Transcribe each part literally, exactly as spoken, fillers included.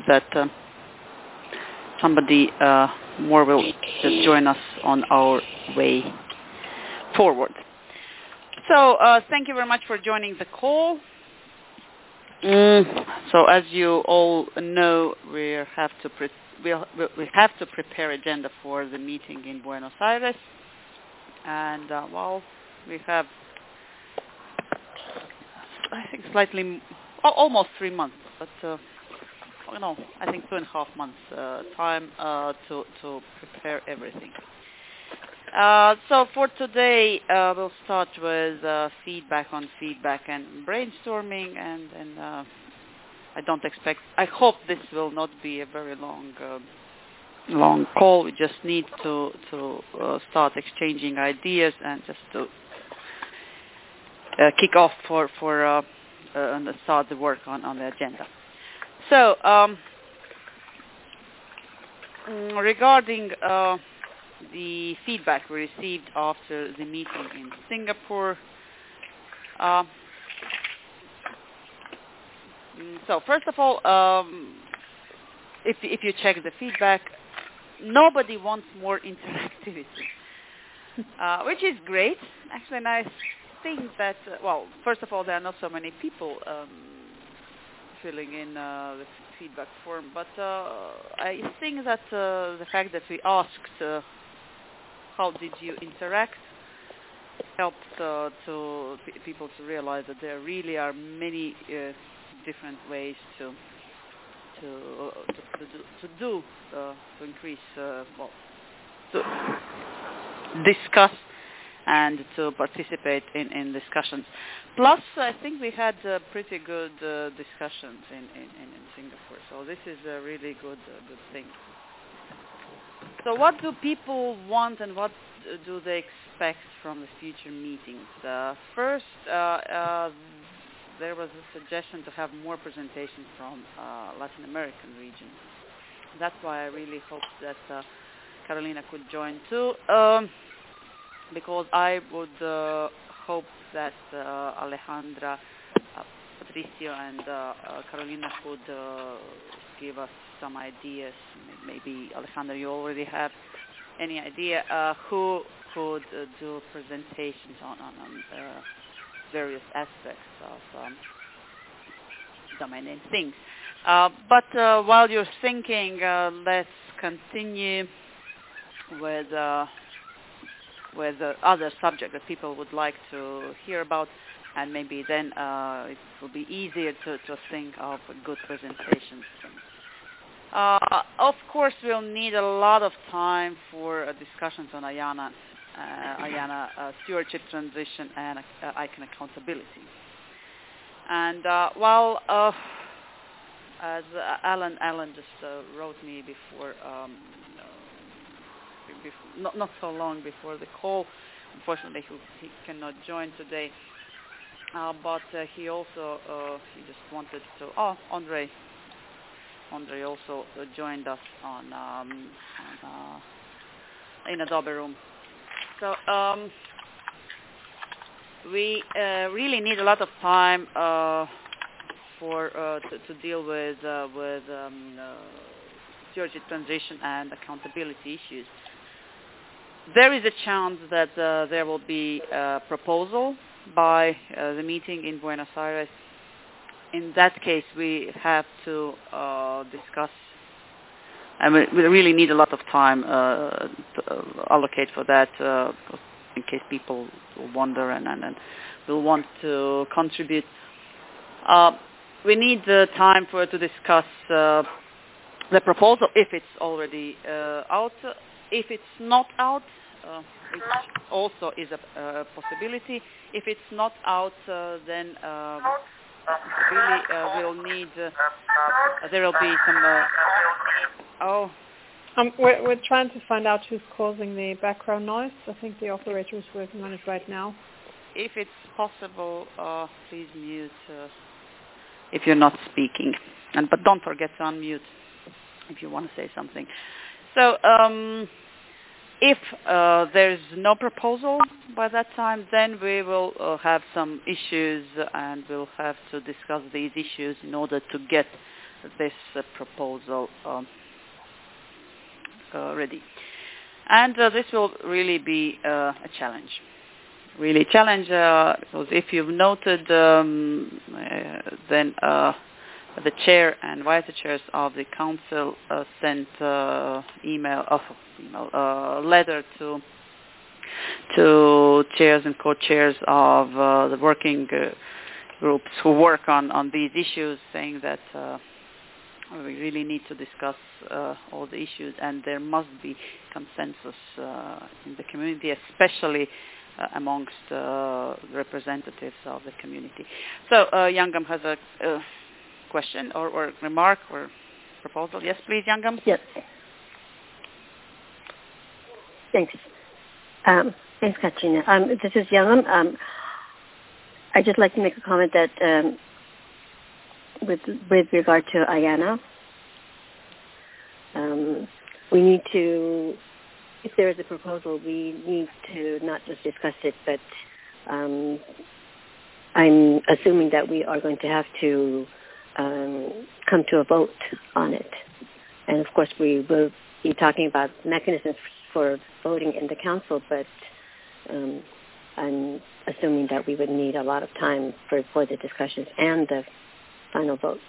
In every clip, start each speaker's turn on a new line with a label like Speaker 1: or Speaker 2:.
Speaker 1: that uh, somebody uh, more will just join us on our way forward. So uh, thank you very much for joining the call. Mm, so as you all know, we have to pre- we'll, we have to prepare agenda for the meeting in Buenos Aires, and uh, well, we have I think slightly almost three months, but uh, you know I think two and a half months uh, time uh, to to prepare everything. Uh, so for today, uh, we'll start with uh, feedback on feedback and brainstorming, and, and uh, I don't expect, I hope this will not be a very long uh, long call. We just need to, to uh, start exchanging ideas and just to uh, kick off for, for uh, uh, and start the work on, on the agenda. So um, regarding uh, the feedback we received after the meeting in Singapore. Uh, so first of all, um, if, if you check the feedback, nobody wants more interactivity, uh, which is great. Actually, and I think that, uh, well, first of all, there are not so many people um, filling in uh, the feedback form, but uh, I think that uh, the fact that we asked uh, how did you interact helped uh, to p- people to realize that there really are many uh, different ways to to uh, to, to do, to, do uh, to increase uh, well to discuss and to participate in, in discussions. Plus, I think we had uh, pretty good uh, discussions in, in, in Singapore, so this is a really good uh, good thing. So what do people want and what do they expect from the future meetings? Uh, first, uh, uh, there was a suggestion to have more presentations from uh, Latin American region. That's why I really hope that uh, Carolina could join too, um, because I would uh, hope that uh, Alejandra, uh, Patricio, and uh, uh, Carolina could uh, give us some ideas. Maybe Alejandra, you already have any idea uh, who could uh, do presentations on, on, on uh, various aspects of um, domain and things. Uh, but uh, while you're thinking, uh, let's continue with uh, with uh, other subjects that people would like to hear about, and maybe then uh, it will be easier to, to think of good presentations. Uh, of course, we'll need a lot of time for uh, discussions on IANA, uh, IANA uh, stewardship transition and uh, ICANN accountability. And uh, while, uh, as uh, Alan, Alan just uh, wrote me before, um, uh, before not, not so long before the call, unfortunately he, he cannot join today, uh, but uh, he also, uh, he just wanted to, oh, Andre, Andre also uh, joined us on, um, on uh, in Adobe Room. So um, we uh, really need a lot of time uh, for uh, to, to deal with uh, with um, uh, stewardship transition and accountability issues. There is a chance that uh, there will be a proposal by uh, the meeting in Buenos Aires. In that case, we have to uh, discuss, and we, we really need a lot of time uh, to uh, allocate for that, uh, in case people will wonder and, and, and will want to contribute. Uh, we need the time for to discuss uh, the proposal if it's already uh, out. If it's not out, uh, which also is a uh, possibility. If it's not out, uh, then uh, really uh, we'll need, uh, there will be some, uh, oh.
Speaker 2: Um, we're, we're trying to find out who's causing the background noise. I think the operator is working on it right now.
Speaker 1: If it's possible, uh, please mute uh, if you're not speaking. And But don't forget to unmute if you want to say something. So um, if uh, there's no proposal by that time, then we will uh, have some issues and we'll have to discuss these issues in order to get this uh, proposal um, uh, ready. And uh, this will really be uh, a challenge. Really challenge, uh, because if you've noted, um, uh, then uh, the chair and vice chairs of the council uh, sent uh, email, uh, email uh, letter to to chairs and co-chairs of uh, the working uh, groups who work on, on these issues, saying that uh, we really need to discuss uh, all the issues, and there must be consensus uh, in the community, especially uh, amongst uh, representatives of the community. So uh, Yangam has a uh, question or, or remark or proposal. Yes, please, Yangam.
Speaker 3: Yes. Thanks. Um, thanks, Katrina. Um, this is Yangam. Um, I'd just like to make a comment that um, with with regard to Ayana, um, we need to, if there is a proposal, we need to not just discuss it, but um, I'm assuming that we are going to have to um, come to a vote on it. And of course, we will be talking about mechanisms for voting in the council, but um, I'm assuming that we would need a lot of time for, for the discussions and the final vote.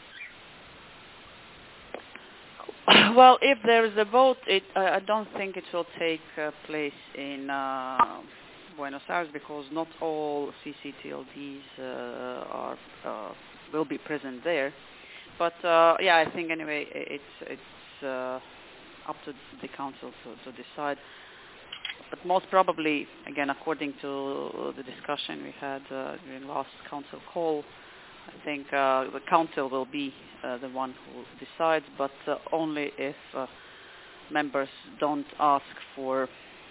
Speaker 1: Well, if there is a vote, it, uh, I don't think it will take uh, place in uh, Buenos Aires, because not all C C T L Ds uh, are uh, will be present there. But uh, yeah, I think anyway it's it's uh, up to the council to, to decide. But most probably, again, according to the discussion we had uh, during last council call, I think uh, the council will be uh, the one who decides, but uh, only if uh, members don't ask for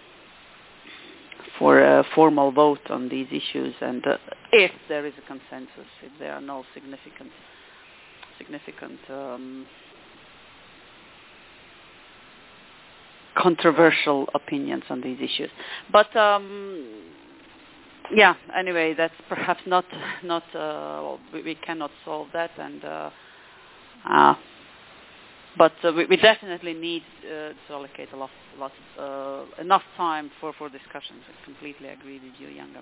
Speaker 1: for a formal vote on these issues, and uh, if there is a consensus, if there are no significant significant um, controversial opinions on these issues. But um, yeah, anyway, that's perhaps not not uh, well, we, we cannot solve that, and uh, uh, but uh, we, we definitely need uh, to allocate a lot, lot uh, enough time for, for discussions. I completely agree with you, Yangam.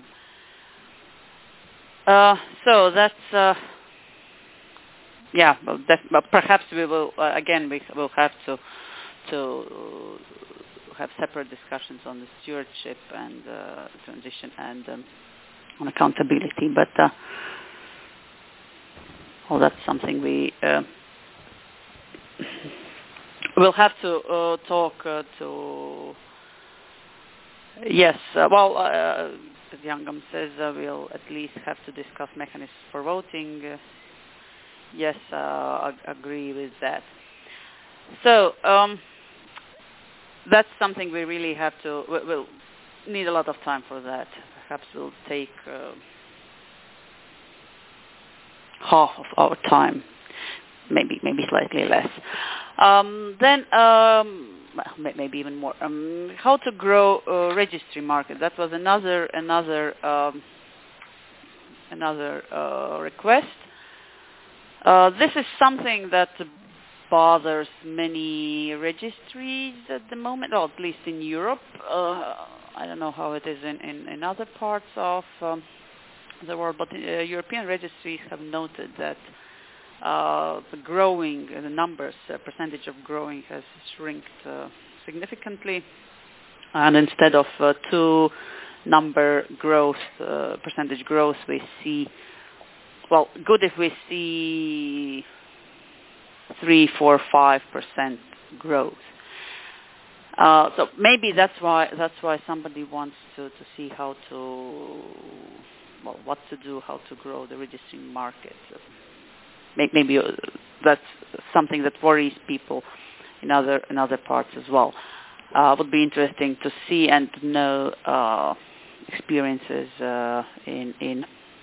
Speaker 1: Uh, so that's uh, yeah. Well, def- well, perhaps we will uh, again we will have to to have separate discussions on the stewardship and uh, transition and um, on accountability. But uh, well, that's something we uh, will have to uh, talk uh, to. Yes, uh, well, uh, as Yangam says, uh, we'll at least have to discuss mechanisms for voting. Uh, yes, uh, I agree with that. So. Um, That's something we really have to, we'll need a lot of time for that. Perhaps we'll take uh, half of our time, maybe maybe slightly less. Um, then, um, well, maybe even more. Um, how to grow a registry market? That was another another um, another uh, request. Uh, this is something that bothers many registries at the moment, or at least in Europe. Uh, I don't know how it is in, in, in other parts of um, the world, but uh, European registries have noted that uh, the growing, uh, the numbers, uh, percentage of growing has shrinked uh, significantly. And instead of uh, two number growth, uh, percentage growth, we see, well, good if we see three, four, five percent growth. Uh, so maybe that's why that's why somebody wants to, to see how to, well, what to do, how to grow the registering market. So maybe that's something that worries people in other in other parts as well. Uh, would be interesting to see and to know uh, experiences uh, in in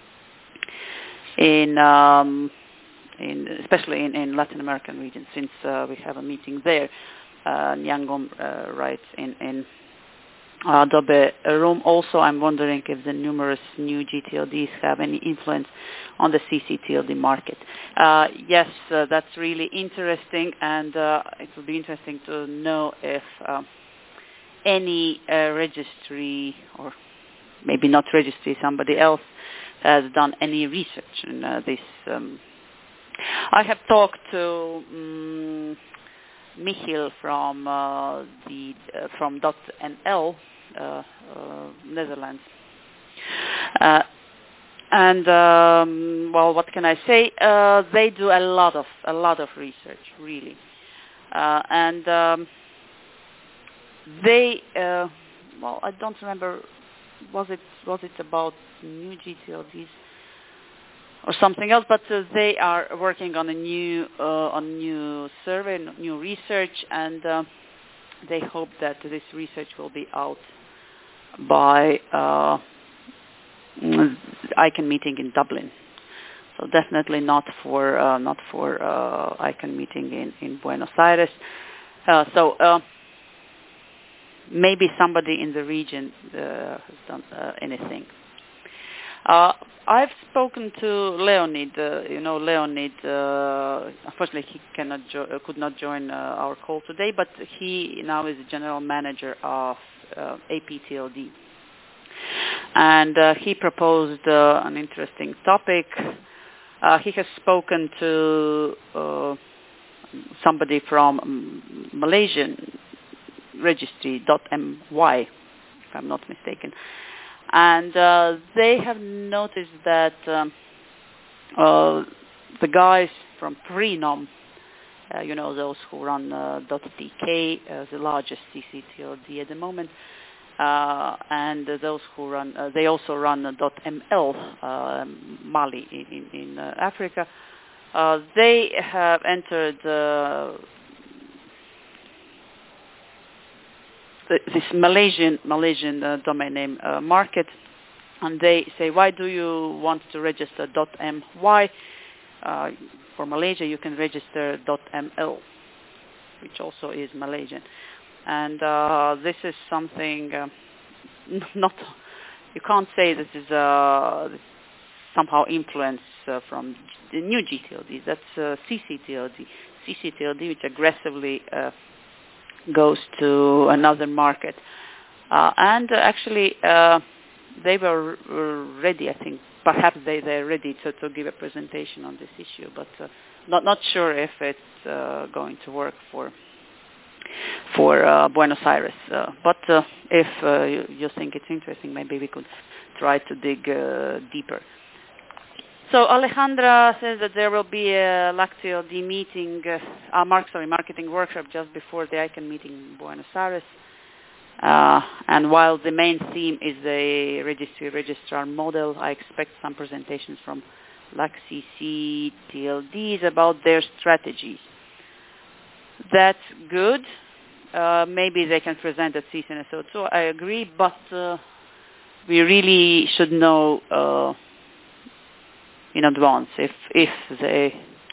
Speaker 1: in. Um, In, especially in, in Latin American region, since uh, we have a meeting there. Uh, Nyangom uh, writes in, in Adobe Room. Also, I'm wondering if the numerous new G T L Ds have any influence on the C C T L D market. Uh, yes, uh, that's really interesting, and uh, it will be interesting to know if uh, any uh, registry, or maybe not registry, somebody else has done any research in uh, this. Um, I have talked to um, Michiel from uh, the uh, from .nl, uh, uh, Netherlands, uh, and um, well, what can I say? Uh, they do a lot of a lot of research, really, uh, and um, they uh, well, I don't remember. Was it was it about new G T L Ds or something else? But uh, they are working on a new uh, on new survey, new research, and uh, they hope that this research will be out by uh, I C A N meeting in Dublin. So definitely not for uh, not for uh, I C A N meeting in, in Buenos Aires. Uh, so. Uh, Maybe somebody in the region uh, has done uh, anything. Uh, I've spoken to Leonid. Uh, you know, Leonid. Uh, unfortunately, he cannot jo- uh, could not join uh, our call today. But he now is the general manager of uh, A P T L D, and uh, he proposed uh, an interesting topic. Uh, he has spoken to uh, somebody from um, Malaysian registry .my, if I'm not mistaken, and uh, they have noticed that um, uh, the guys from Freenom, uh, you know, those who run uh, .dk, uh, the largest C C T L D at the moment, uh, and uh, those who run, uh, they also run uh, .ml, uh, Mali in, in, in uh, Africa. Uh, they have entered uh, this Malaysian Malaysian uh, domain name uh, market, and they say, why do you want to register .my? Uh, for Malaysia, you can register .ml, which also is Malaysian, and uh, this is something uh, not. You can't say this is uh, somehow influence uh, from the new G T L D. That's uh, C C T L D, C C T L D, which aggressively uh, goes to another market. Uh, and uh, actually, uh, they were ready, I think, perhaps they, they're ready to, to give a presentation on this issue, but uh, not not sure if it's uh, going to work for for uh, Buenos Aires. Uh, but uh, if uh, you, you think it's interesting, maybe we could try to dig uh, deeper. So Alejandra says that there will be a L A C T L D meeting, uh, uh, mark, sorry, marketing workshop just before the I C A N meeting in Buenos Aires. Uh, and while the main theme is the registry registrar model, I expect some presentations from L A C C T L Ds about their strategies. That's good. Uh, maybe they can present at C C N S O too. I agree, but uh, we really should know uh, in advance if if they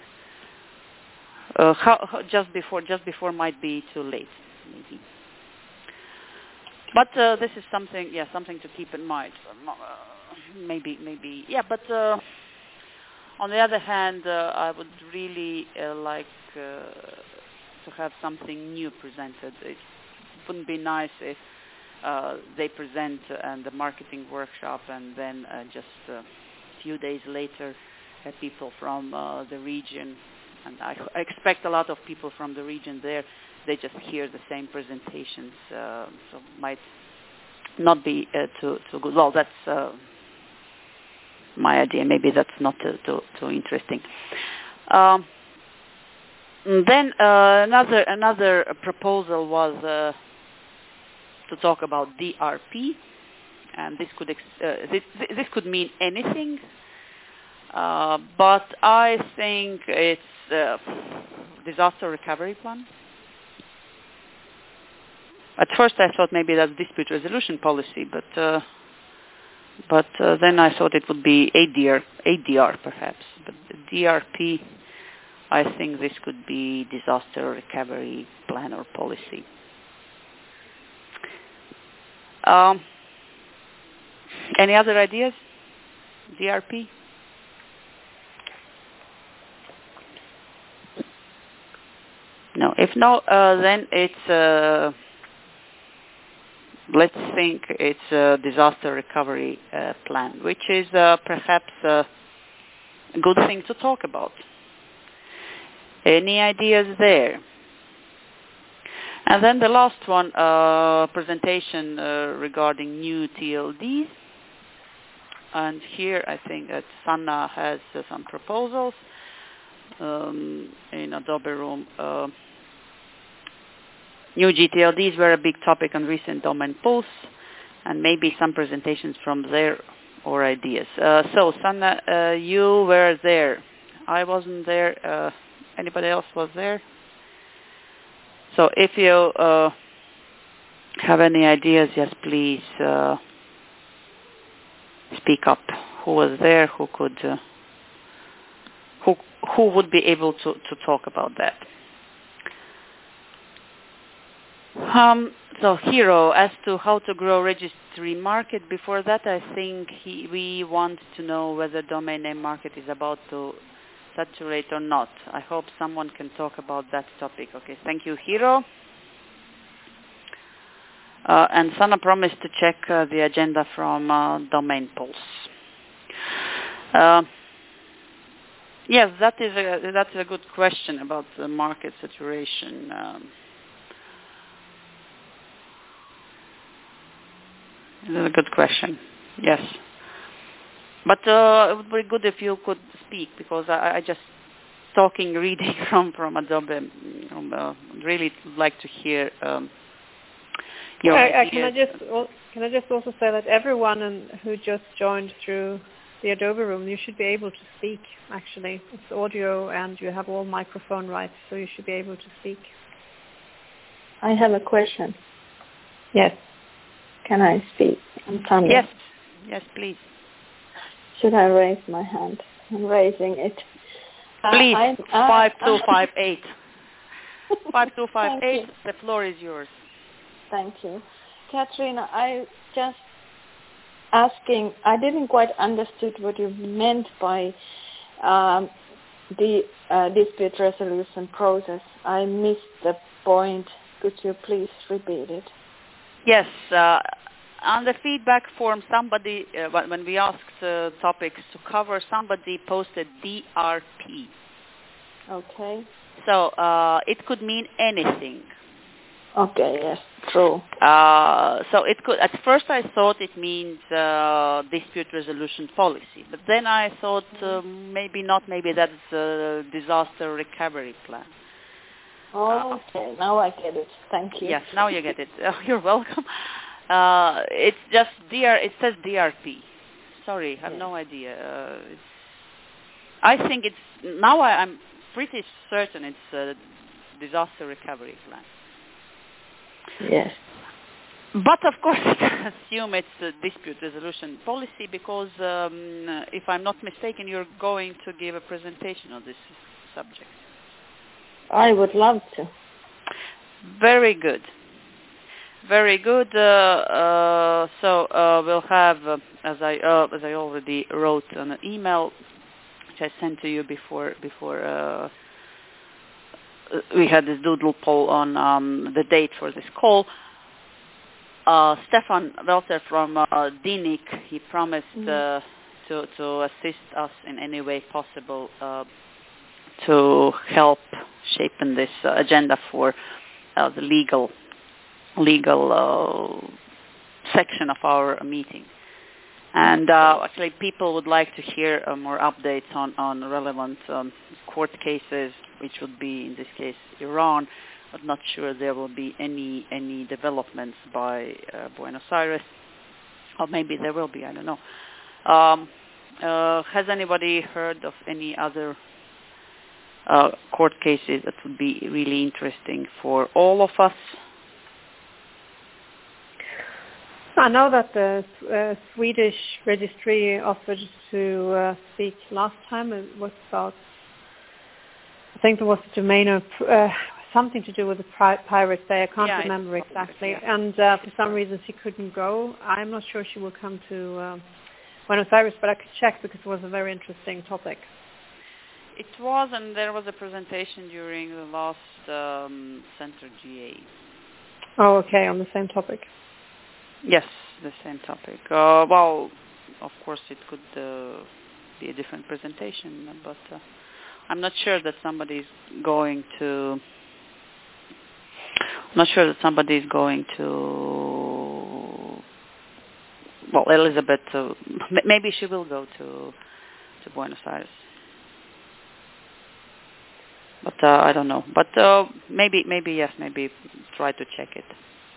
Speaker 1: uh, how, how, just before just before might be too late maybe. But uh, this is something yeah something to keep in mind. Uh, maybe maybe yeah. But uh, on the other hand, uh, I would really uh, like uh, to have something new presented. It wouldn't be nice if uh, they present and the marketing workshop and then uh, just uh, few days later, uh, people from uh, the region, and I, I expect a lot of people from the region there, they just hear the same presentations, uh, so might not be uh, too, too good. Well, that's uh, my idea. Maybe that's not too, too, too interesting. Um, then uh, another another proposal was uh, to talk about D R P. And this could ex- uh, this, this could mean anything, uh, but I think it's a disaster recovery plan. At first, I thought maybe that's dispute resolution policy, but uh, but uh, then I thought it would be A D R, A D R perhaps. But the D R P, I think this could be disaster recovery plan or policy. Um, any other ideas? D R P? No. If no, uh, then it's, uh, let's think it's a disaster recovery uh, plan, which is uh, perhaps uh, a good thing to talk about. Any ideas there? And then the last one, uh, presentation uh, regarding new T L Ds. And here I think that Sanna has uh, some proposals um, in Adobe Room. Uh, new G T L Ds were a big topic on recent domain pulse, and maybe some presentations from there or ideas. Uh, so Sanna, uh, you were there. I wasn't there. Uh, anybody else was there? So if you uh, have any ideas, yes, please uh, speak up. Who was there? Who could? Uh, who who would be able to, to talk about that? Um, so Hero, as to how to grow registry market. Before that, I think he, we want to know whether domain name market is about to saturate or not. I hope someone can talk about that topic. Okay, thank you, Hero. Uh, and Sanna promised to check uh, the agenda from uh, Domain Pulse. Uh, yes, that is a that's a good question about the market saturation. Um, this is a good question. Yes. But uh, it would be good if you could speak, because I, I just talking, reading from from Adobe. Um, uh, really like to hear um, your
Speaker 2: I, I,
Speaker 1: ideas.
Speaker 2: can I just can I just also say that everyone in, who just joined through the Adobe Room, you should be able to speak. Actually, it's audio and you have all microphone rights, so you should be able to speak.
Speaker 4: I have a question.
Speaker 2: Yes.
Speaker 4: Can I speak? I'm Sandra.
Speaker 1: Yes. Yes, please.
Speaker 4: Should I raise my hand? I'm raising it.
Speaker 1: Please,
Speaker 4: uh,
Speaker 1: five
Speaker 4: uh,
Speaker 1: two five eight. five two five eight,
Speaker 4: you.
Speaker 1: the floor is yours.
Speaker 4: Thank you. Katrina, I just asking, I didn't quite understood what you meant by um, the uh, dispute resolution process. I missed the point. Could you please repeat it?
Speaker 1: Yes. Uh, on the feedback form, somebody, uh, when we asked uh, topics to cover, somebody posted D R P.
Speaker 4: Okay.
Speaker 1: So uh, it could mean anything.
Speaker 4: Okay, yes, true.
Speaker 1: Uh, so it could. At first, I thought it means uh, dispute resolution policy, but then I thought uh, maybe not. Maybe that's a disaster recovery plan.
Speaker 4: Oh, okay, now I get it. Thank you.
Speaker 1: Yes, now you get it. Oh, you're welcome. Uh, it's just D R. It says D R P. Sorry, I have yes. no idea. Uh, it's, I think it's now. I, I'm pretty certain it's a disaster recovery plan.
Speaker 4: Yes.
Speaker 1: But of course, assume it's a dispute resolution policy, because um, if I'm not mistaken, you're going to give a presentation on this subject.
Speaker 4: I would love to.
Speaker 1: Very good. Very good. Uh, uh, so uh, we'll have, uh, as I uh, as I already wrote on an email, which I sent to you before before uh, we had this doodle poll on um, the date for this call. Uh, Stefan Welter from uh, D N I C, he promised mm-hmm. uh, to to assist us in any way possible uh, to help shaping this uh, agenda for uh, the legal legal uh, section of our meeting. And uh, actually, people would like to hear uh, more updates on, on relevant um, court cases, which would be, in this case, Iran, but not sure there will be any any developments by uh, Buenos Aires. Or maybe there will be, I don't know. Um, uh, has anybody heard of any other uh, court cases that would be really interesting for all of us?
Speaker 2: I know that the uh, Swedish registry offered to uh, speak last time. It was about, I think there was a domain of uh, something to do with the Pri- Pirates Day. I can't
Speaker 1: Yeah,
Speaker 2: remember
Speaker 1: it's
Speaker 2: exactly.
Speaker 1: yeah.
Speaker 2: And uh, for some reason she couldn't go. I'm not sure she will come to uh, Buenos Aires, but I could check because it was a very interesting topic.
Speaker 1: It was, and there was a presentation during the last um, Center G A.
Speaker 2: Oh, okay, on the same topic.
Speaker 1: Yes, the same topic. Uh, well, of course it could uh, be a different presentation, but uh, I'm not sure that somebody's going to. I'm not sure that somebody's going to. Well, Elizabeth, uh, maybe she will go to to Buenos Aires. But uh, I don't know. But uh, maybe, maybe yes, maybe try to check it.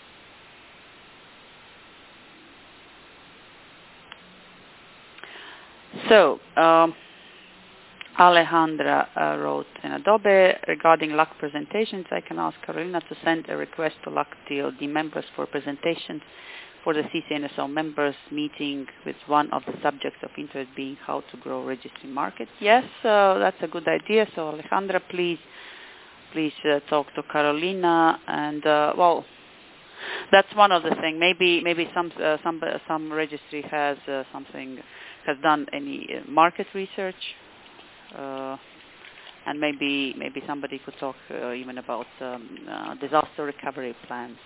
Speaker 1: So, um, Alejandra uh, wrote in Adobe, regarding L U C presentations, I can ask Carolina to send a request to L U C T L D members for presentations for the C C N S O members meeting, with one of the subjects of interest being how to grow registry market. Yes, uh, that's a good idea. So Alejandra, please, please uh, talk to Carolina, and uh, well, that's one of the things. Maybe, maybe some uh, some some registry has uh, something has done any uh, market research, uh, and maybe maybe somebody could talk uh, even about um, uh, disaster recovery plans.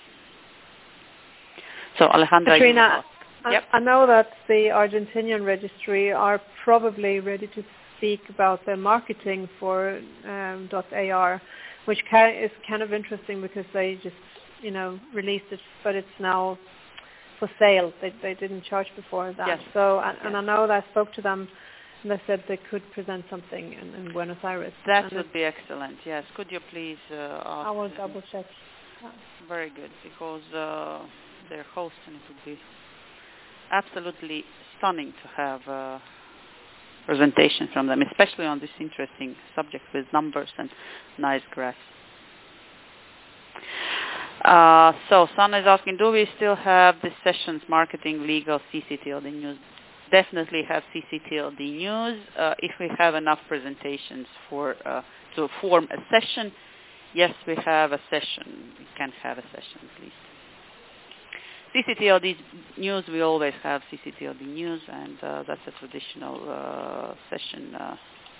Speaker 1: So Alejandra,
Speaker 2: Katrina,
Speaker 1: I, yep.
Speaker 2: I know that the Argentinian registry are probably ready to speak about their marketing for um, .ar, which is kind of interesting because they just, you know, released it, but it's now for sale. They, they didn't charge before that.
Speaker 1: Yes.
Speaker 2: So, and, and
Speaker 1: yes.
Speaker 2: I know that I spoke to them, and they said they could present something in, in Buenos Aires.
Speaker 1: That
Speaker 2: and
Speaker 1: would be excellent. Yes. Could you please uh, ask?
Speaker 2: I will double check.
Speaker 1: Very good, because uh, they're host, and it would be absolutely stunning to have uh, presentation from them, especially on this interesting subject with numbers and nice graphs. Uh, so Sanna is asking, do we still have the sessions, marketing, legal, C C T L D news? Definitely have C C T L D news. Uh, if we have enough presentations for uh, to form a session, yes, we have a session. We can have a session at least. C C T L D news, we always have C C T L D news, and uh, that's a traditional uh, session. Uh,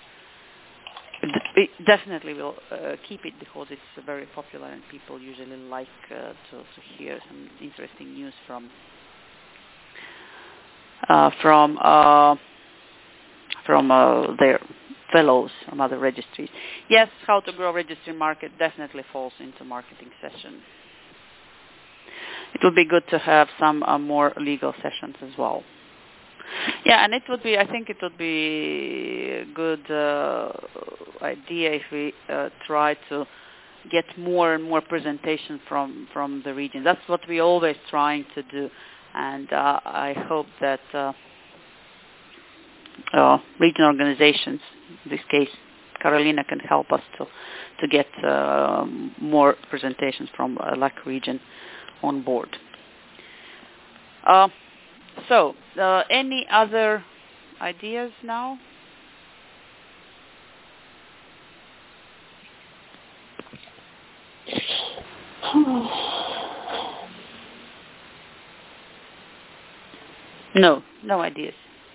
Speaker 1: we definitely will uh, keep it because it's uh, very popular, and people usually like uh, to, to hear some interesting news from uh, from uh, from uh, their fellows from other registries. Yes, how to grow registry market definitely falls into marketing session. It would be good to have some uh, more legal sessions as well. Yeah, and it would be, I think it would be a good uh, idea if we uh, try to get more and more presentations from, from the region. That's what we're always trying to do. And uh, I hope that uh, uh, regional organizations, in this case, Carolina can help us to, to get uh, more presentations from uh, L A C region on board. Uh, so, uh, any other ideas now? No, no ideas.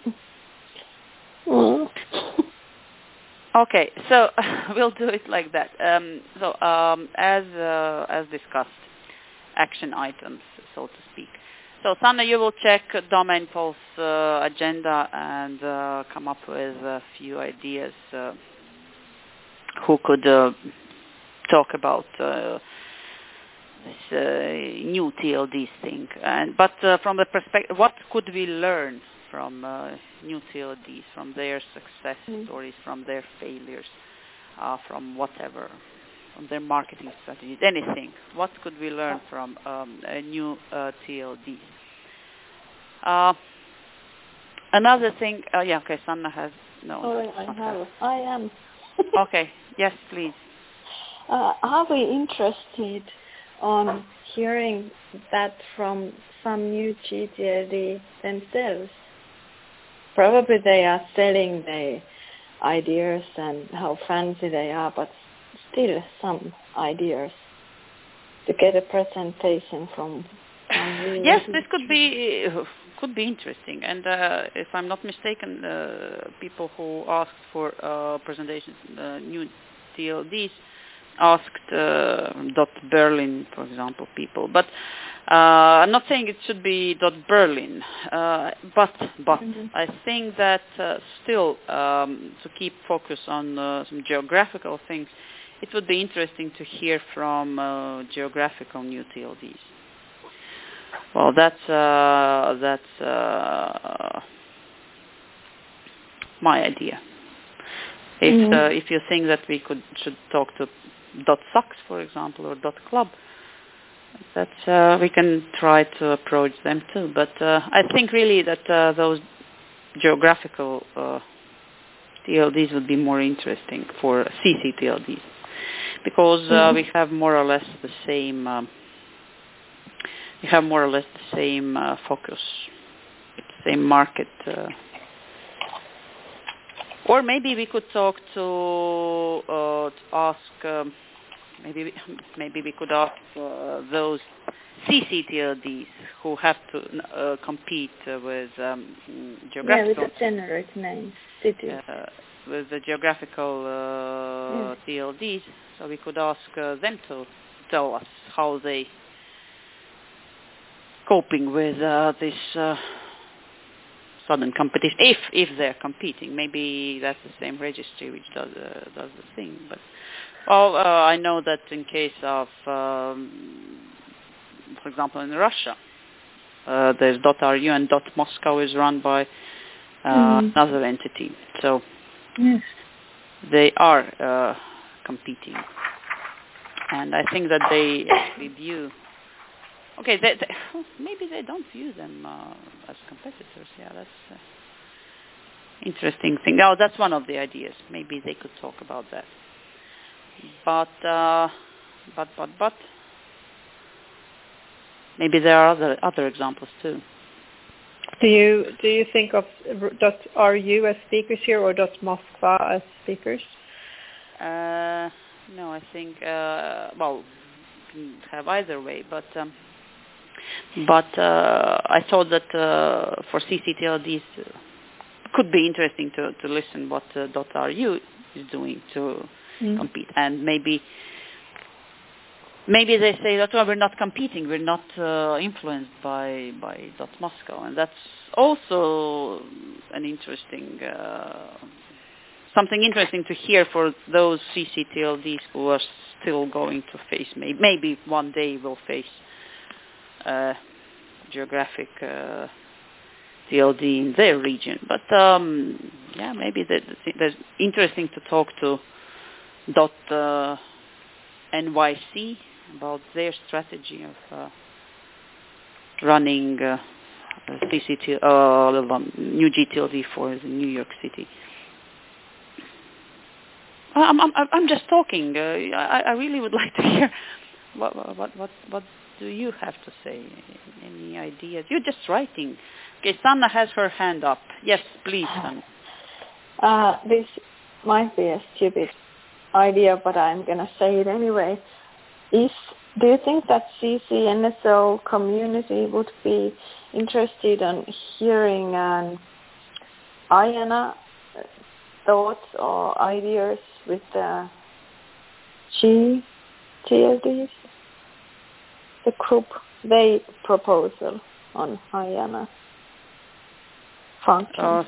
Speaker 1: Okay, so we'll do it like that. Um, so, um, as uh, as discussed, action items, so to speak. So, Sanna, you will check Domain Pulse uh, agenda and uh, come up with a few ideas uh, who could uh, talk about uh, this uh, new T L Ds thing. And but uh, from the perspective, what could we learn from uh, new T L Ds, from their success mm. stories, from their failures, uh, from whatever, from their marketing strategies, anything? What could we learn from um, a new uh, T L Ds? Uh, another thing, uh, yeah, okay, Sanna has, no.
Speaker 4: Oh, I have, I am.
Speaker 1: Okay, yes, please.
Speaker 4: Uh, are we interested on hearing that from some new G T L D themselves? Probably they are selling their ideas and how fancy they are, but still some ideas to get a presentation from. from
Speaker 1: yes, this could be could be interesting. And uh, if I'm not mistaken, uh, people who asked for uh, presentations, uh, new T L Ds, asked uh, dot Berlin, for example, people. But uh, I'm not saying it should be dot Berlin, uh, but but mm-hmm. I think that uh, still um, to keep focus on uh, some geographical things, it would be interesting to hear from uh, geographical new T L Ds. Well, that's uh, that's uh, my idea. If mm-hmm. uh, if you think that we could should talk to dot Sachs, for example, or dot Club, that uh, we can try to approach them too. But uh, I think really that uh, those geographical uh, T L Ds would be more interesting for C C T L Ds because uh, mm-hmm. we have more or less the same. Um, we have more or less the same uh, focus, same market. Uh, Or maybe we could talk to, uh, to ask, um, maybe we, maybe we could ask uh, those C C T L Ds who have to uh, compete uh, with um, geographical.
Speaker 4: Yeah, with the generic name, cities.
Speaker 1: Uh, with the geographical uh, yes. T L Ds, so we could ask uh, them to tell us how they coping with uh, this. Uh, sudden competition, if if they're competing. Maybe that's the same registry which does uh, does the thing. But well, uh, I know that in case of, um, for example, in Russia, uh, there's .ru and .moscow is run by uh, mm. another entity. So
Speaker 4: yes.
Speaker 1: they are uh, competing, and I think that they actually view. Okay, they, they, maybe they don't view them uh, as competitors. Yeah, that's uh, interesting thing. Oh, that's one of the ideas. Maybe they could talk about that. But, uh, but, but, but, maybe there are other other examples too.
Speaker 2: Do you do you think of .ru as speakers here or .moskva as speakers?
Speaker 1: Uh, no, I think uh, well, can have either way, but. Um, But uh, I thought that uh, for C C T L Ds uh, could be interesting to, to listen what uh, .ru is doing to mm. compete, and maybe maybe they say that well, we're not competing, we're not uh, influenced by by .moscow, and that's also an interesting uh, something interesting to hear for those C C T L Ds who are still going to face maybe maybe one day will face. Uh, geographic uh, T L D in their region, but um, yeah, maybe that's interesting to talk to dot uh, N Y C about their strategy of uh, running uh, C C T, uh, new G T L D for the New York City. I'm I'm I'm just talking. Uh, I I really would like to hear what what what what. do you have to say? Any ideas? You're just writing. Okay, Sanna has her hand up. Yes, please, Sanna.
Speaker 4: Uh, this might be a stupid idea, but I'm going to say it anyway. Is, do you think that C C N S O community would be interested in hearing um, IANA thoughts or ideas with the G T L Ds? The group, they proposal on IANA functions. Uh,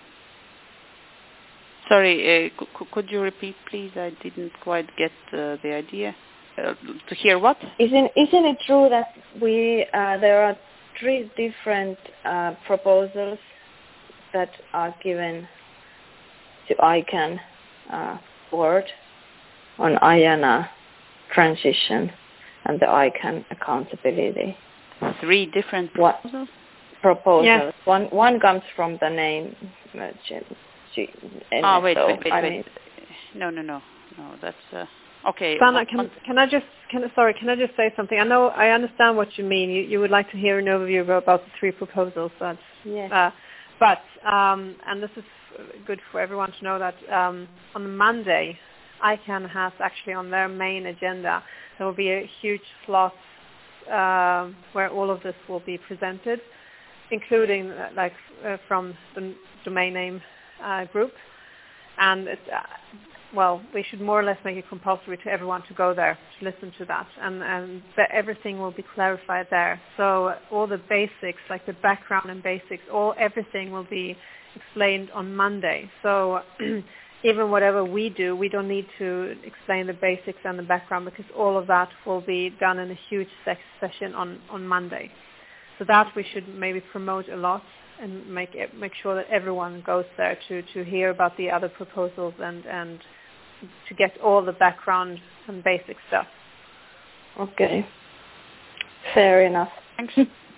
Speaker 1: sorry, uh, c- could you repeat, please? I didn't quite get uh, the idea. Uh, to hear what?
Speaker 4: Isn't isn't it true that we uh, there are three different uh, proposals that are given to ICANN uh, board on IANA transition and the ICANN accountability?
Speaker 1: Three different
Speaker 4: proposals? Proposals. Yes. One one comes from the name. Uh, G- G-
Speaker 1: oh, wait, wait, wait, I wait. Mean, no, no, no. No, that's... Uh, okay.
Speaker 2: Sanna, can, can I just... Can, sorry, can I just say something? I know, I understand what you mean. You, you would like to hear an overview about the three proposals. That's,
Speaker 4: yes.
Speaker 2: Uh, but, um, and this is good for everyone to know that um, on Monday, ICANN has actually on their main agenda, there will be a huge slot uh, where all of this will be presented, including uh, like uh, from the domain name uh, group. And it, uh, well, we should more or less make it compulsory to everyone to go there to listen to that, and and the, everything will be clarified there. So all the basics, like the background and basics, all everything will be explained on Monday. So even whatever we do, we don't need to explain the basics and the background, because all of that will be done in a huge sex session on, on Monday. So that we should maybe promote a lot and make it, make sure that everyone goes there to, to hear about the other proposals and, and to get all the background and basic stuff.
Speaker 4: Okay. Fair enough.
Speaker 1: Thanks.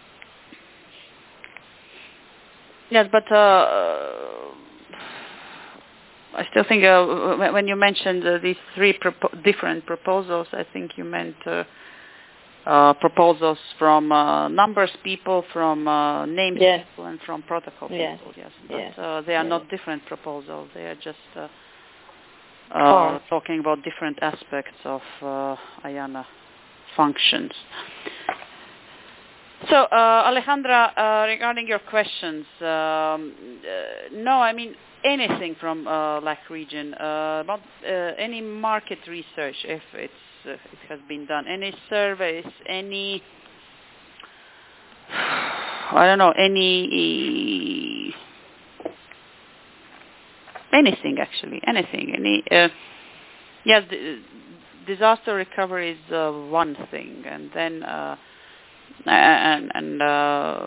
Speaker 1: Yes, but uh, I still think uh, when you mentioned uh, these three propo- different proposals, I think you meant uh, uh, proposals from uh, numbers people, from uh, names
Speaker 4: yes.
Speaker 1: people, and from protocol
Speaker 4: yes.
Speaker 1: people. Yes, but
Speaker 4: yes.
Speaker 1: Uh, they are
Speaker 4: yes.
Speaker 1: not different proposals. They are just uh, uh, talking about different aspects of uh, IANA functions. So, uh, Alejandra, uh, regarding your questions, um, uh, no, I mean anything from uh, L A C region, uh, about uh, any market research, if it's uh, it has been done, any surveys, any, I don't know, any, anything actually, anything, any, uh, yes, the, disaster recovery is uh, one thing, and then. Uh, And, and uh,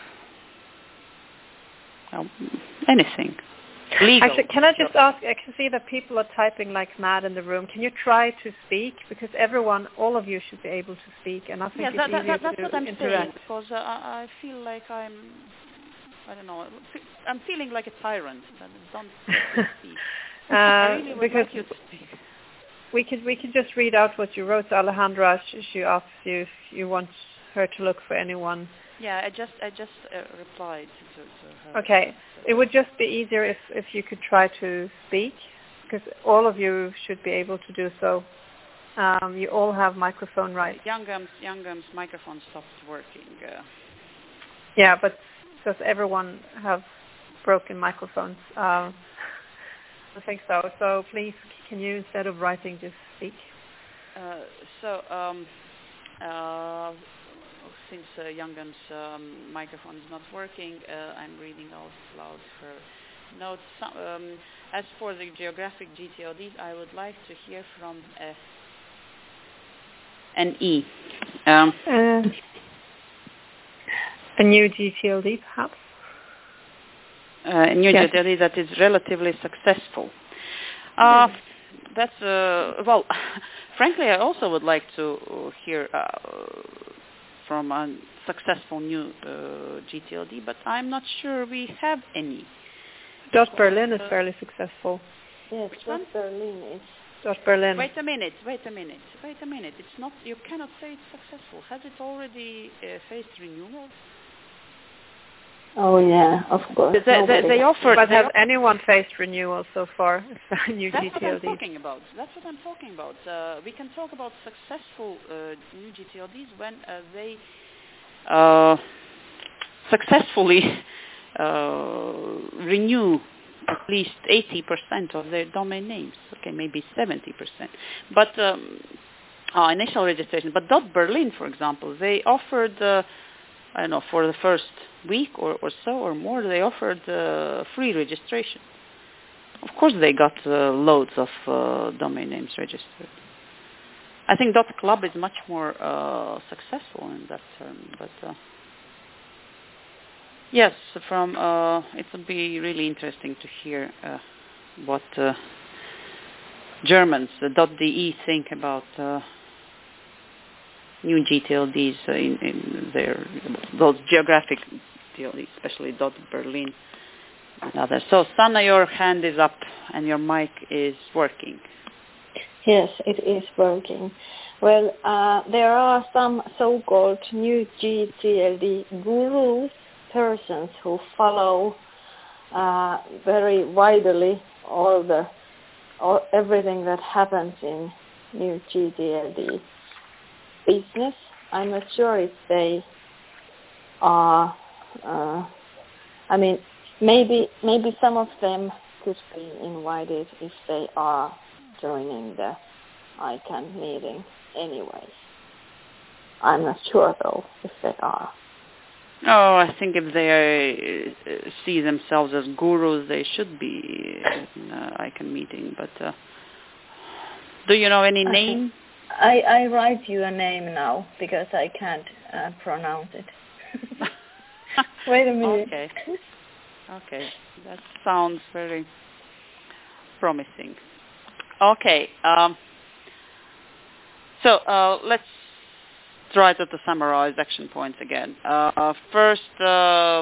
Speaker 1: well, anything. Legal.
Speaker 2: Actually, can I just ask, I can see that people are typing like mad in the room. Can you try to speak? Because everyone, all of you should be able to speak, and I think
Speaker 1: yeah,
Speaker 2: it's
Speaker 1: that,
Speaker 2: easier
Speaker 1: that, that's
Speaker 2: to
Speaker 1: what I'm
Speaker 2: interact.
Speaker 1: saying, because uh, I feel like I'm, I don't know, I'm feeling like a tyrant. That don't speak.
Speaker 2: uh,
Speaker 1: I really would
Speaker 2: because
Speaker 1: like you to speak. We
Speaker 2: could, we could just read out what you wrote to Alejandra. She, she asked you if you want her to look for anyone.
Speaker 1: Yeah, I just I just uh, replied to, to her.
Speaker 2: Okay, it would just be easier if, if you could try to speak, because all of you should be able to do so. Um, you all have microphone rights.
Speaker 1: Youngam's Youngam's microphone stopped working. Uh.
Speaker 2: Yeah, but does everyone have broken microphones? Um, I think so. So please, can you, instead of writing, just speak?
Speaker 1: Uh, so. Um, uh, Since uh, Youngam's um, microphone is not working, uh, I'm reading out loud her notes. Some, um, as for the geographic G T L Ds, I would like to hear from uh, an E. Um,
Speaker 2: uh, a new G T L D, perhaps?
Speaker 1: Uh, a new
Speaker 2: yes.
Speaker 1: G T L D that is relatively successful. Uh, yes. That's, uh, well, frankly, I also would like to hear uh, from a successful new uh, G T L D, but I'm not sure we have any.
Speaker 2: Dot Berlin is fairly successful.
Speaker 4: Yes, Dot Berlin is.
Speaker 2: Dot Berlin.
Speaker 1: Wait a minute, wait a minute, wait a minute. It's not, you cannot say it's successful. Has it already uh, faced renewal?
Speaker 4: Oh yeah, of course.
Speaker 1: They, they, they offered.
Speaker 2: But
Speaker 1: they
Speaker 2: has
Speaker 1: offered,
Speaker 2: anyone faced renewal so far? New
Speaker 1: That's
Speaker 2: G T L Ds.
Speaker 1: what I'm talking about. That's what I'm talking about. Uh, we can talk about successful uh, new G T L Ds when uh, they uh, successfully uh, renew at least eighty percent of their domain names. Okay, maybe seventy percent. But um, uh, initial registration. But Dot Berlin, for example, they offered. Uh, I don't know, for the first week or, or so or more, they offered uh, free registration. Of course they got uh, loads of uh, domain names registered. I think .club is much more uh, successful in that term. But uh, yes, from uh, it would be really interesting to hear uh, what uh, Germans, the .de, think about uh, new G T L Ds uh, in, in their those geographic G T L Ds, especially Dot Berlin and others. So Sanna, your hand is up and your mic is working.
Speaker 4: Yes, it is working. Well, uh, there are some so-called new G T L D gurus, persons who follow uh, very widely all the all, everything that happens in new G T L D business. I'm not sure if they are, uh, I mean, maybe maybe some of them could be invited if they are joining the I CANN meeting anyway. I'm not sure though if they are.
Speaker 1: Oh, I think if they uh, see themselves as gurus, they should be in uh, I CANN meeting. But uh, do you know any name?
Speaker 4: I, I write you a name now because I can't uh, pronounce it. Wait a minute.
Speaker 1: Okay. Okay. That sounds very promising. Okay. Um, so uh, let's try to, to summarize action points again. Uh, first, uh,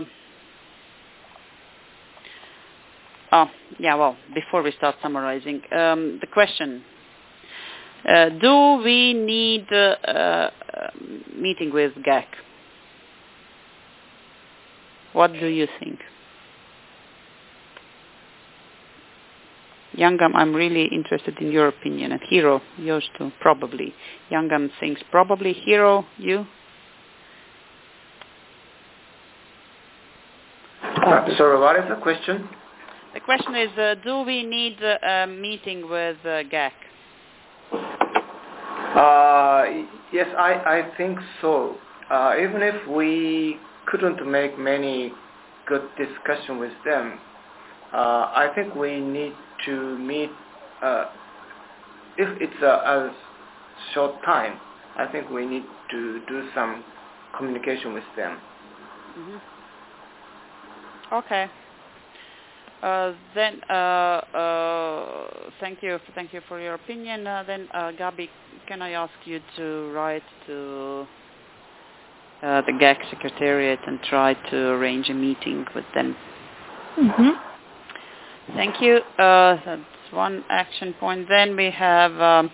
Speaker 1: oh, yeah, well, before we start summarizing, um, the question, uh, do we need a uh, uh, meeting with G A C? What do you think? Yangam, I'm really interested in your opinion. And Hero, yours too, probably. Yangam thinks probably. Hero, you?
Speaker 5: Uh, sorry, what is the question?
Speaker 1: The question is, uh, do we need uh, a meeting with uh, G A C?
Speaker 5: Uh, yes, I, I think so. Uh, even if we couldn't make many good discussion with them, uh, I think we need to meet, uh, if it's a, a short time, I think we need to do some communication with them.
Speaker 1: Mm-hmm. Okay. Uh, then, uh, uh, thank you, thank you for your opinion. Uh, then, uh, Gabi, can I ask you to write to uh, the G A C Secretariat and try to arrange a meeting with them?
Speaker 2: Mm-hmm.
Speaker 1: Thank you. Uh, that's one action point. Then we have, um,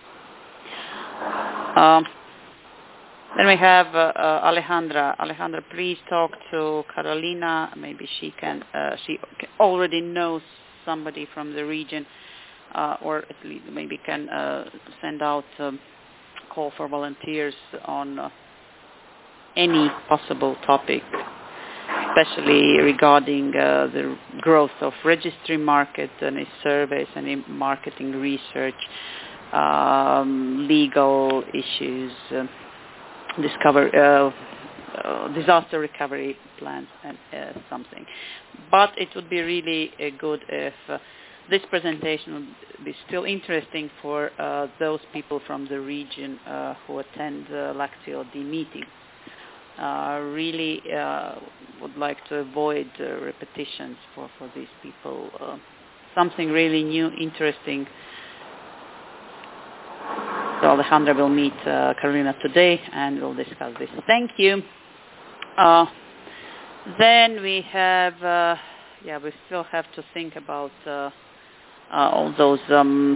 Speaker 1: um, then we have uh, uh, Alejandra. Alejandra, please talk to Carolina. Maybe she can. Uh, she already knows somebody from the region, uh, or at least maybe can uh, send out a um, call for volunteers on uh, any possible topic, especially regarding uh, the growth of registry market, any surveys, any marketing research, um, legal issues, uh, discover uh, uh, disaster recovery plans, and uh, something. But it would be really uh, good if uh, this presentation would be still interesting for uh, those people from the region uh, who attend the LACTIOD meeting. Uh, really uh, would like to avoid uh, repetitions for, for these people. Uh, something really new, interesting. So Alejandra will meet uh, Carolina today and we'll discuss this. Thank you. Uh, then we have, uh, yeah, we still have to think about uh, uh, all those um,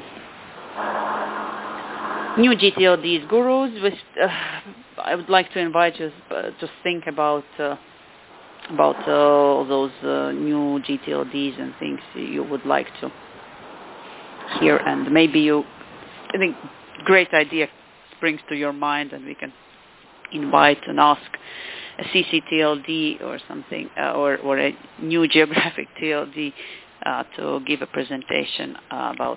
Speaker 1: new G T L Ds gurus. With, uh, I would like to invite you uh, to think about uh, about uh, all those uh, new G T L Ds and things you would like to hear, and maybe you, I think, great idea springs to your mind, and we can invite and ask a C C T L D or something, uh, or or a new geographic T L D uh, to give a presentation uh, about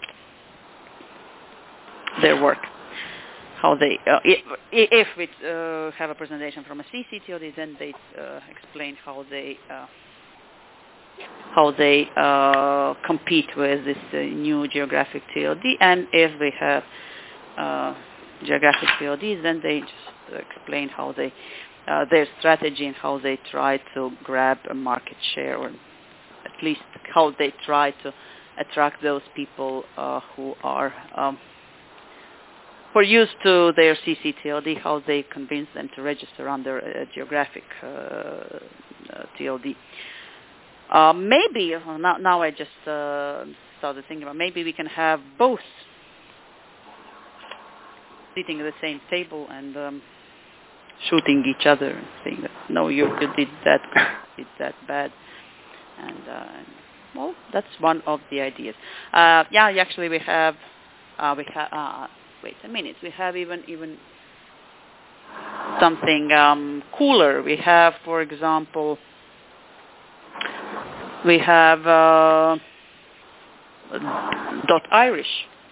Speaker 1: their work. How they, uh, if, if we uh, have a presentation from a C C T L D, then they uh, explain how they uh, how they uh, compete with this uh, new geographic T L D, and if we have uh, geographic T L Ds, then they just explain how they uh, their strategy and how they try to grab a market share, or at least how they try to attract those people uh, who are um, who are used to their C C T L D, how they convince them to register under a geographic uh, uh, T L D. Uh, maybe, well, now, now I just uh, started thinking about, maybe we can have both sitting at the same table and um, shooting each other and saying that, no, you, you did that, you did that bad. And uh, well, that's one of the ideas. Uh, yeah, actually, we have. Uh, we have. Uh, wait a minute. We have even even something um, cooler. We have, for example, we have uh, dot Irish,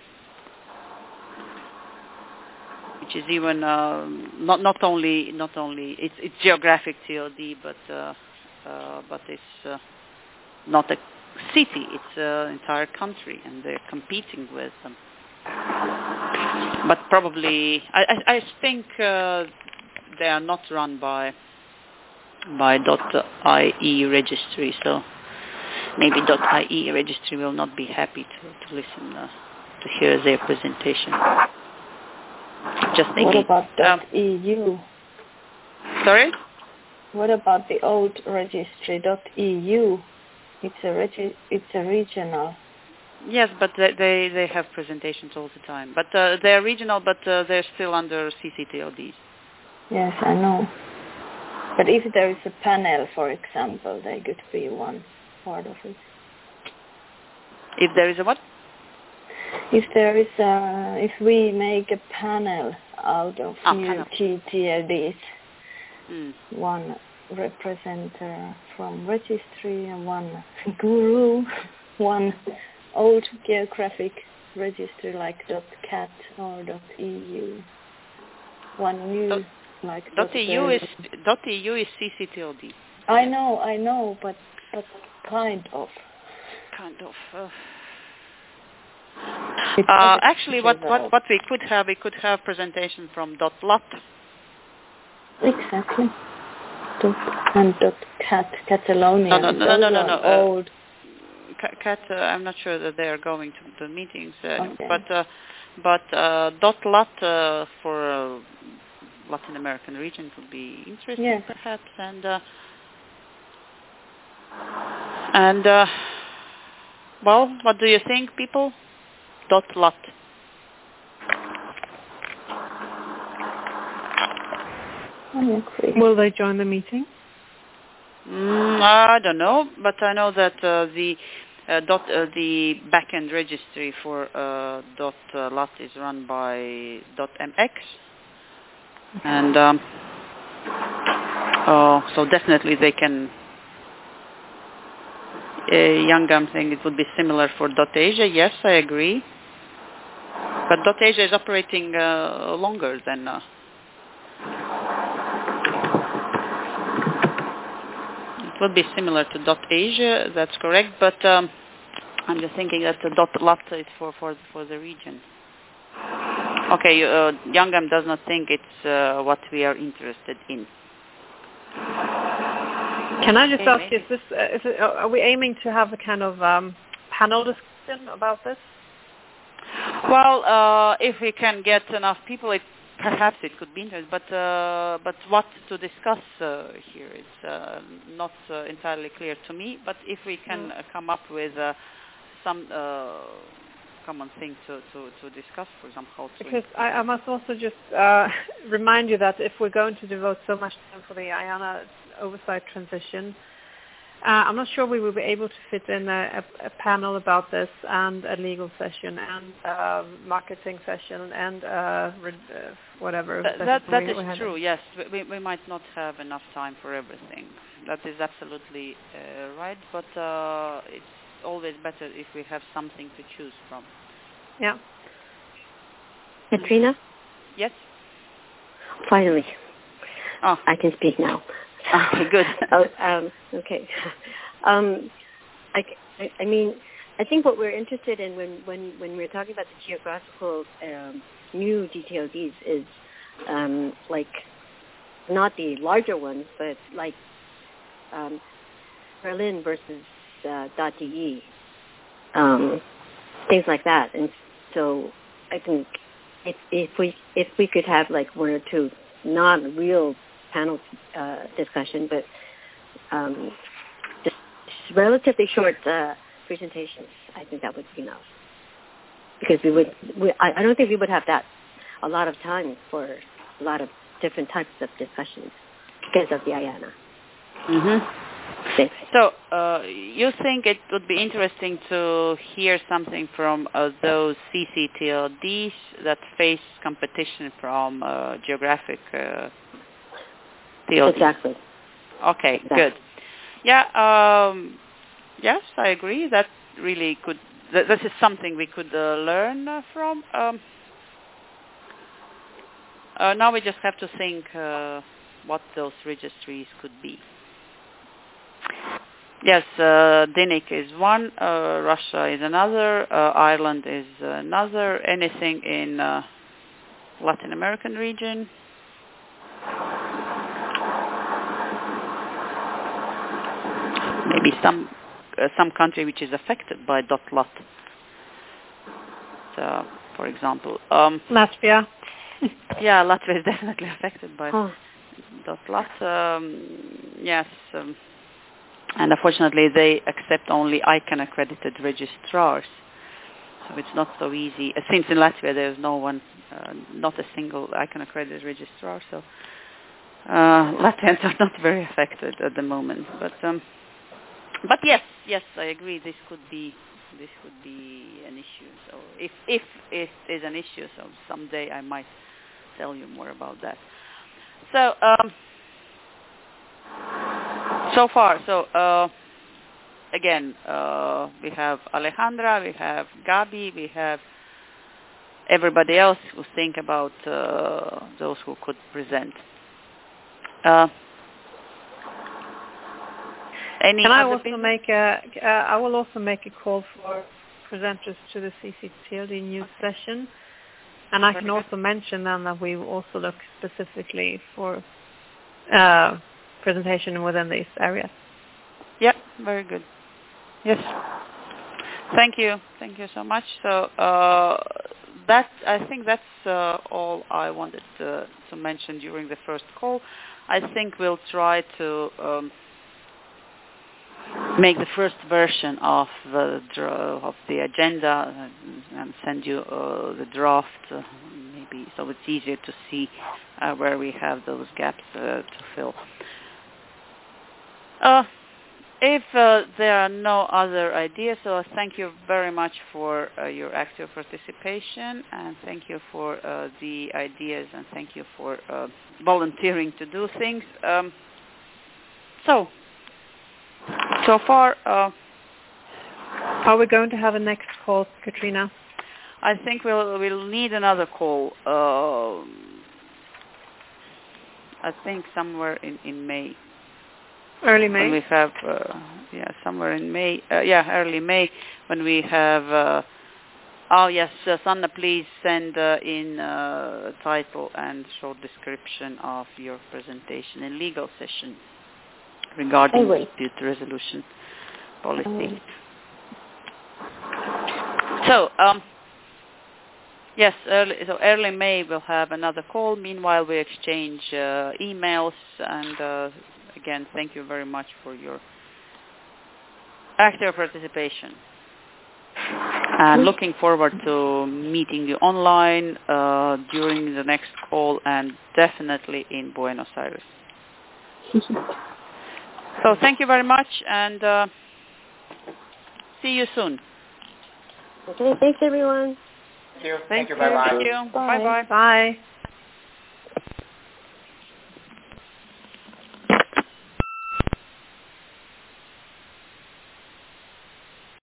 Speaker 1: which is even uh, not not only not only it's it's geographic T L D, but uh, uh, but it's uh, not a city. It's an entire country, and they're competing with them. But probably, I I, I think uh, they are not run by by .ie registry, so maybe .ie registry will not be happy to to listen uh, to hear their presentation. Just thinking.
Speaker 4: What about
Speaker 1: um,
Speaker 4: .eu?
Speaker 1: Sorry?
Speaker 4: What about the old registry .eu? It's a regi- it's a regional.
Speaker 1: Yes, but they, they they have presentations all the time. But uh, they're regional, but uh, they're still under C C T L Ds.
Speaker 4: Yes, I know. But if there is a panel, for example, they could be one part of it.
Speaker 1: If there is a what?
Speaker 4: If there is a, if we make a panel out of
Speaker 1: ah,
Speaker 4: new T L Ds,
Speaker 1: mm.
Speaker 4: one representative from registry and one guru, one old geographic registry like .cat or .eu, one new
Speaker 1: dot,
Speaker 4: like
Speaker 1: .eu is .eu is C C T L D.
Speaker 4: I know, I know, but but kind of.
Speaker 1: Kind of. Uh, uh, actually, what, what what we could have, we could have presentation from .lat.
Speaker 4: Exactly. And .cat, Catalonia.
Speaker 1: No, no, no, no, no, no. Uh,
Speaker 4: old.
Speaker 1: Cat, uh, I'm not sure that they are going to the meetings, uh,
Speaker 4: okay.
Speaker 1: but uh, but uh, .lat uh, for uh, Latin American region would be interesting,
Speaker 4: yes.
Speaker 1: perhaps, and uh, and uh, well, what do you think, people? .lat.
Speaker 2: Will they join the meeting?
Speaker 1: Mm, I don't know, but I know that uh, the uh, dot uh, the backend registry for uh, dot uh, lat is run by dot mx, and um, oh, so definitely they can. Uh, Youngam saying it would be similar for dot asia. Yes, I agree, but dot asia is operating uh, longer than. Uh, It would be similar to dot asia, that's correct, but um, I'm just thinking that the dot lat is for, for, for the region. Okay, uh, Youngam does not think it's uh, what we are interested in.
Speaker 2: Can I just
Speaker 1: okay,
Speaker 2: ask
Speaker 1: maybe.
Speaker 2: you, is this, uh, is it, are we aiming to have a kind of um, panel discussion about this?
Speaker 1: Well, uh, if we can get enough people, it perhaps it could be interesting, but uh, but what to discuss uh, here is uh, not uh, entirely clear to me. But if we can uh, come up with uh, some uh, common thing to, to, to discuss, for example, how to...
Speaker 2: Because I, I must also just uh, remind you that if we're going to devote so much time for the IANA oversight transition, Uh, I'm not sure we will be able to fit in a, a, a panel about this and a legal session and uh, marketing session and uh, re- uh, whatever.
Speaker 1: That, that, that
Speaker 2: we,
Speaker 1: is
Speaker 2: we
Speaker 1: true, yes. We, we might not have enough time for everything. That is absolutely uh, right, but uh, it's always better if we have something to choose from.
Speaker 2: Yeah.
Speaker 3: Katrina?
Speaker 1: Yes?
Speaker 3: Finally.
Speaker 1: Oh.
Speaker 3: I can speak now.
Speaker 1: Okay, good.
Speaker 3: oh, um, okay. Um, I, I, I mean, I think what we're interested in when, when, when we're talking about the geographical um, new D T L Ds is um, like not the larger ones, but like um, Berlin versus uh, .de, um, things like that. And so I think if, if we if we could have like one or two non-real panel uh, discussion, but um, just relatively short uh, presentations, I think that would be enough. Because we would, we, I, I don't think we would have that a lot of time for a lot of different types of discussions because of the IANA.
Speaker 1: Mm-hmm.
Speaker 3: Thanks.
Speaker 1: So uh, you think it would be interesting to hear something from uh, those C C T L Ds that face competition from uh, geographic uh, T L Ds?
Speaker 3: Exactly.
Speaker 1: Okay,
Speaker 3: exactly.
Speaker 1: good. Yeah, um, yes, I agree. That really could. Th- this is something we could uh, learn uh, from. Um, uh, now we just have to think uh, what those registries could be. Yes, uh, D N I C is one, uh, Russia is another, uh, Ireland is another. Anything in uh, Latin American region? Maybe some uh, some country which is affected by .lat. So, for example, um,
Speaker 2: Latvia.
Speaker 1: yeah, Latvia is definitely affected by
Speaker 3: Huh.
Speaker 1: .lat. Um, yes. Um, And unfortunately, they accept only I C A N-accredited registrars. So it's not so easy. Uh, Since in Latvia there's no one, uh, not a single I C A N-accredited registrar, so uh, Latvians are not very affected at the moment. But um, but yes, yes, I agree. This could be this could be an issue. So if if it is an issue, so someday I might tell you more about that. So. Um, So far, so uh, again, uh, we have Alejandra, we have Gabi, we have everybody else who think about uh, those who could present. Uh, any
Speaker 2: Can I
Speaker 1: other
Speaker 2: also
Speaker 1: business?
Speaker 2: make a? Uh, I will also make a call for presenters to the C C T L D news session, and I can also mention then that we will also look specifically for uh, presentation within these areas.
Speaker 1: Yeah, very good. Yes. Thank you. Thank you so much. So uh, that I think that's uh, all I wanted to, to mention during the first call. I think we'll try to um, make the first version of the dra- of the agenda and, and send you uh, the draft, uh, maybe so it's easier to see uh, where we have those gaps uh, to fill. Uh, if uh, there are no other ideas, so thank you very much for uh, your active participation, and thank you for uh, the ideas, and thank you for uh, volunteering to do things. Um, so, so far, uh,
Speaker 2: are we going to have a next call, Katrina?
Speaker 1: I think we'll we'll need another call. Uh, I think somewhere in, in May.
Speaker 2: Early May?
Speaker 1: When we have, uh, yeah, somewhere in May, uh, yeah, early May, when we have, uh, oh yes, uh, Sanna, please send uh, in uh, a title and short description of your presentation in legal session regarding dispute resolution policy. So, um, yes, early, so early May we'll have another call. Meanwhile, we exchange uh, emails and uh, again, thank you very much for your active participation. And looking forward to meeting you online uh, during the next call and definitely in Buenos Aires. So thank you very much and uh, see you soon.
Speaker 3: Okay, thanks everyone.
Speaker 5: Thank you.
Speaker 2: Thank
Speaker 5: Thank you.
Speaker 2: you.
Speaker 5: Bye-bye.
Speaker 1: Thank you.
Speaker 4: Bye.
Speaker 1: Bye-bye.
Speaker 2: Bye.